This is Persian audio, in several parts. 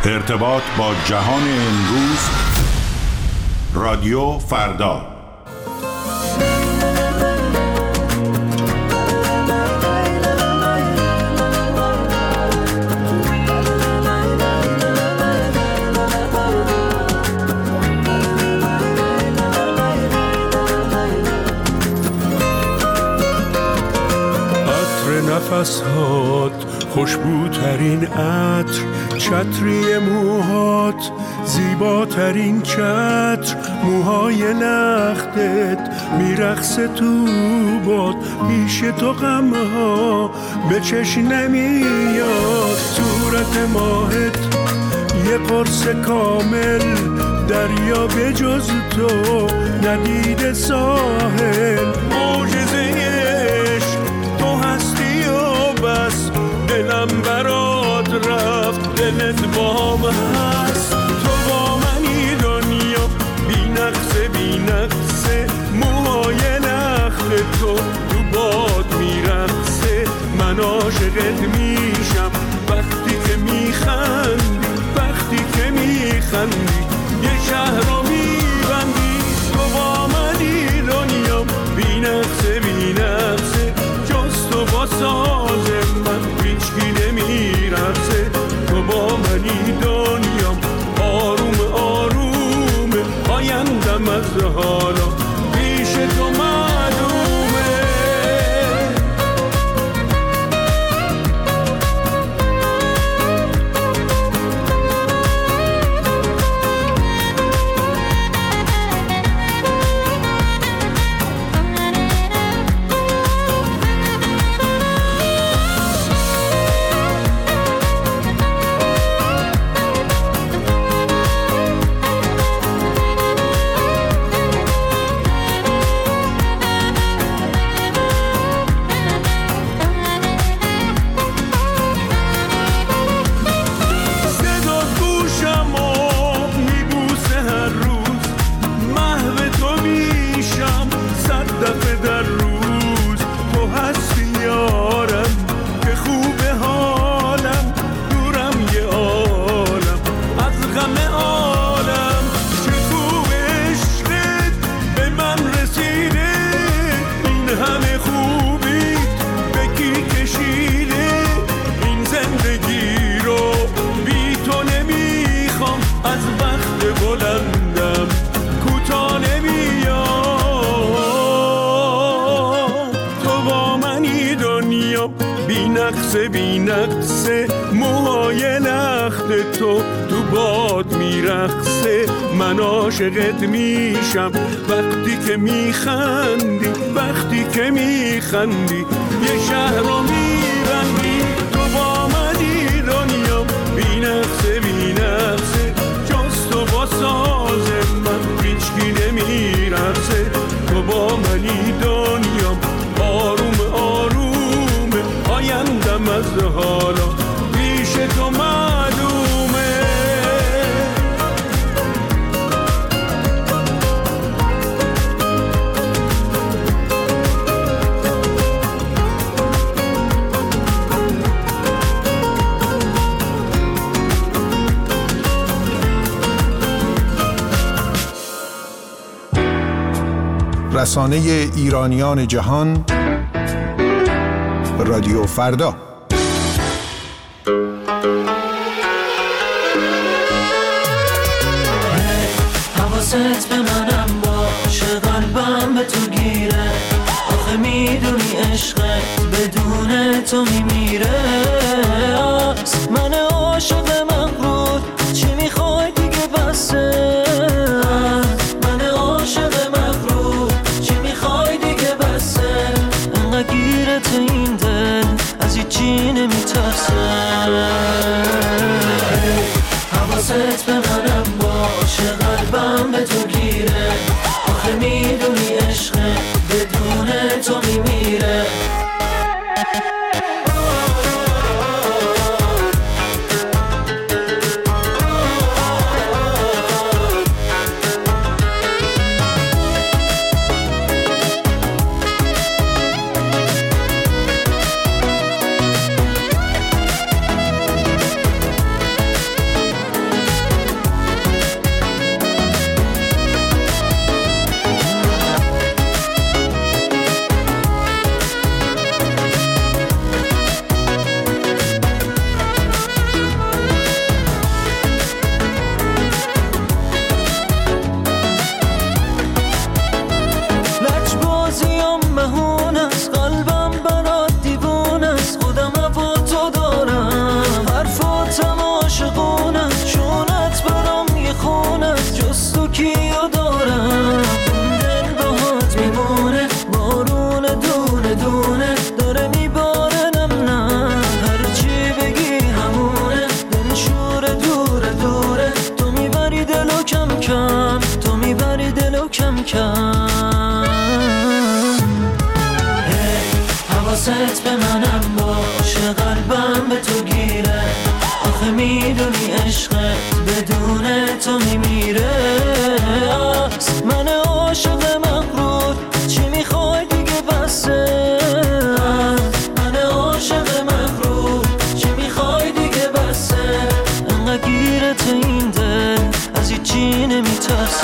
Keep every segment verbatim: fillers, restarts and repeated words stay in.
ارتباط با جهان امروز. رادیو فردا. نفس‌هات خوشبوترین عطر، چتری موهات زیباترین چتر، موهای لختت میرقصه تو باد، پیش تو غمها به چشم نمیاد، صورت ماهت یه قرص کامل، دریا به جز تو ندیده ساحل، معجزه بس دلم برات رفت، دلت با هم هست، تو با منی دنیا بی نقصه بی نقصه، موهای نخل تو تو باد میرقصه، من عاشقت میشم وقتی که میخندی، وقتی که میخندی یه شهر رو میبندی، تو با منی دنیا بی نقصه بی نقصه، جز تو با ساز من هیچکی نمیرقصه، تو با منی دنیام آروم آروم، آیندم از حالا پیش تو معلومه. بی نقصه موهای لخت تو تو باد میرقصه، من عاشقت میشم وقتی که میخندی، وقتی که میخندی یه شهر رو میبندی، تو با منی دنیا بی نقصه بی نقصه، جز تو با ساز من هیچکی نمیرقصه، تو با منی دنیا آروم آروم، آیندم از حالا پیش تو معلومه. رسانه ایرانیان جهان، رادیو فردا. حواست به منم باشه، قلبم به تو گیره، آخه میدونی عشقت بدون تو میمیره، من عاشق مغرور چی میخوای دیگه بسه، من عاشق مغرور چی میخوای دیگه بسه، انقدر گیرت این دل از هیچی نمیترسه، حواست به منم باشه، قلبم به تو گیره، آخه میدونی عشقت بدون تو میمیره. میدونی عشقت بدون تو میمیره. من عاشق مغرور چی میخوای دیگه بسه. من عاشق مغرور چی میخوای دیگه بسه. انقدر گیرت این دل از هیچی نمیترسه.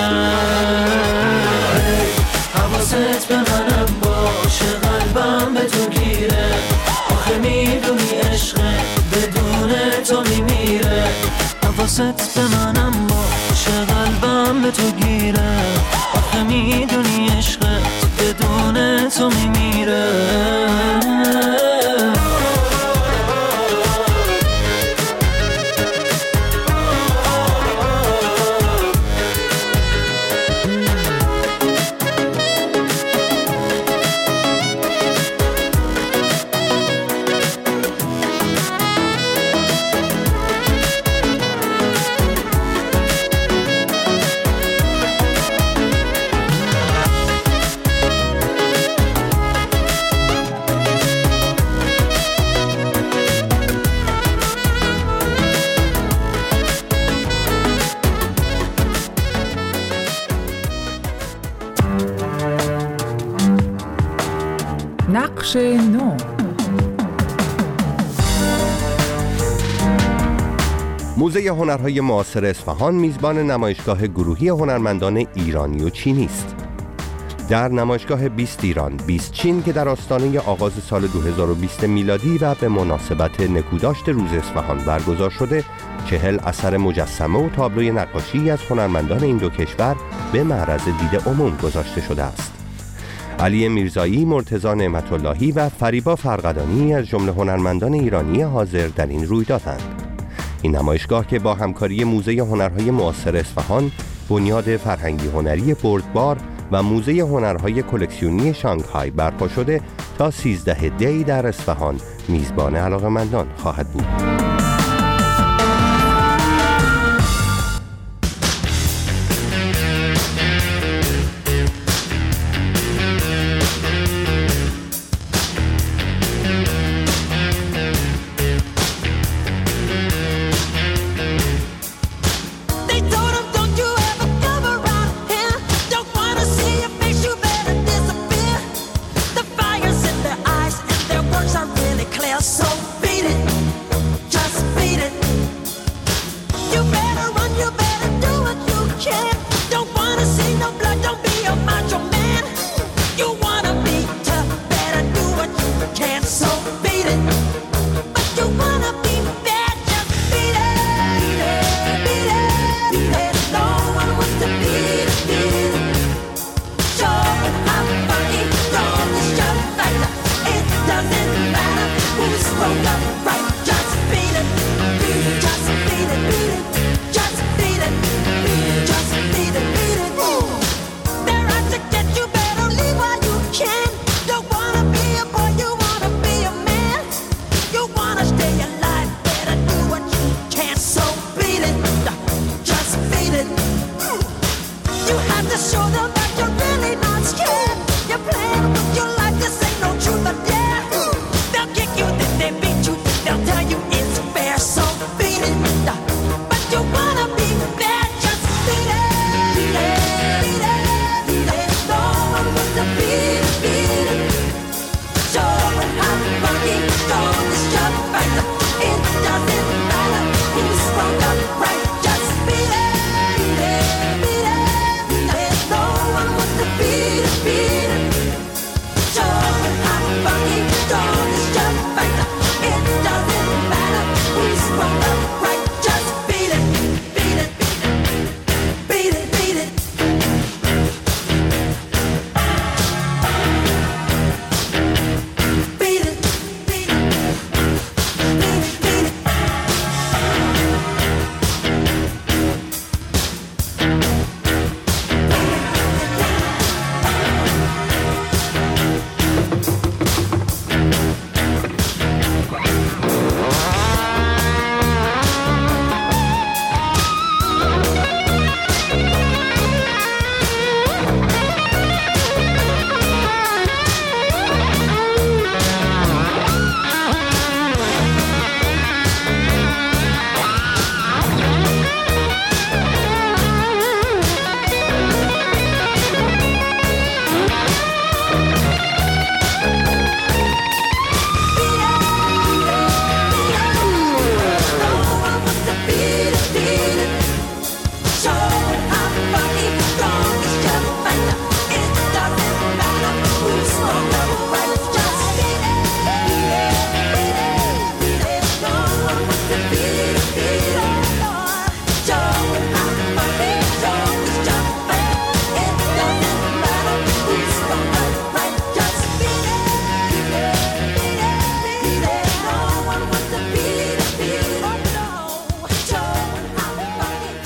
حواست به منم باشه قلبم به تو گیره. آخه میدونی عشقت بدون تو میمیره. حواست به منم باشه قلبم به تو گیره. آخه میدونی عشقت بدون تو میمیره. نقش نو. موزه هنرهای معاصر اصفهان میزبان نمایشگاه گروهی هنرمندان ایرانی و چینی است. در نمایشگاه بیست ایران بیست چین که در آستانه آغاز سال دو هزار و بیست میلادی و به مناسبت نکوداشت روز اصفهان برگزار شده، چهل اثر مجسمه و تابلوی نقاشی از هنرمندان این دو کشور به معرض دید عموم گذاشته شده است. علی میرزایی، مرتضی نعمت‌اللهی و فریبا فرقدانی از جمله هنرمندان ایرانی حاضر در این رویدادند. این نمایشگاه که با همکاری موزه هنرهای معاصر اصفهان، بنیاد فرهنگی هنری بردبار و موزه هنرهای کلکسیونی شانگهای برپا شده تا سیزده دی در اصفهان میزبان علاقه‌مندان خواهد بود. So beat it, just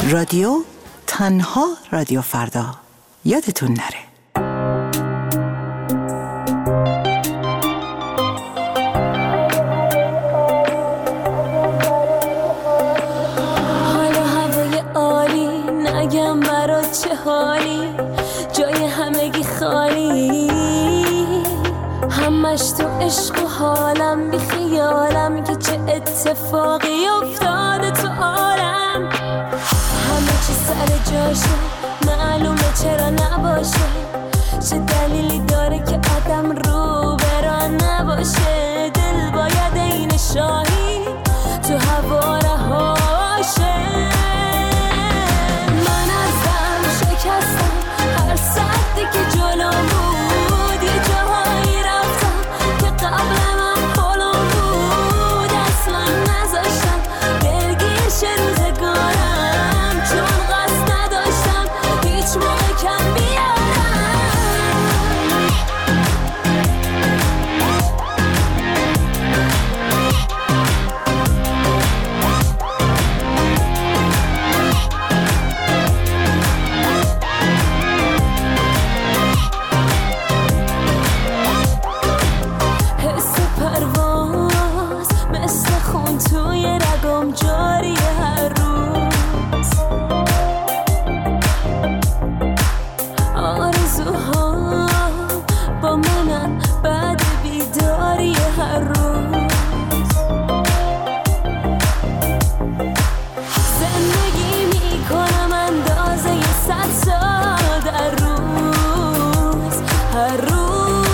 رادیو تنها رادیو فردا، یادتون نره. حالا هوای عالی، نگم برات چه حالی، جای همگی خالی، همش تو عشق و حالم، بی خیالم که چه اتفاقی افتاده تو عالم. همه چی سر جاشه، معلومه چرا نباشه، چه دلیلی داره که آدم رو بران نباشه. دل باید این شاهی تو هوا رهاشه. من ازم شکستم هر سطحی که جلو بود، یه جاهایی رفتم که قبل من پلم بود. اصلا نذاشتم دلگیر شه روزگارم، چون قصد نداشتم هیچ موقع کم بیارم. حس پرواز مثل خون توی رگم جاری هر روز. آرزوها با منن بعد بیداری هر روز. زندگی میکنم اندازه یه صد سال در روز، هر روز.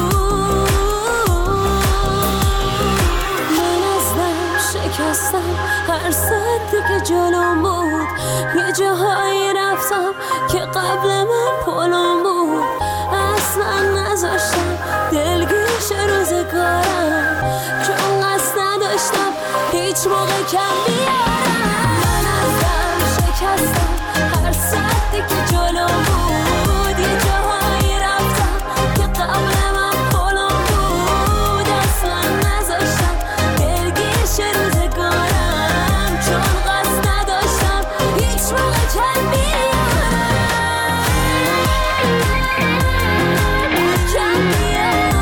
من از دم شکستم هر سطحی که جلوم بود، یه جاهایی رفتم که قبل من پلم بود. اصلا نذاشتم دلگیر شه روزگارم، چون قصد نداشتم هیچ موقع کم بیارم. من از دم شکستم هر سطحی که جلوم بود، یه جاهایی رفتم که قبل من پلم بود. اصلا نذاشتم دلگیر شه روزگارم، چون قصد نداشتم هیچ موقع کم بیارم. کم بیارم.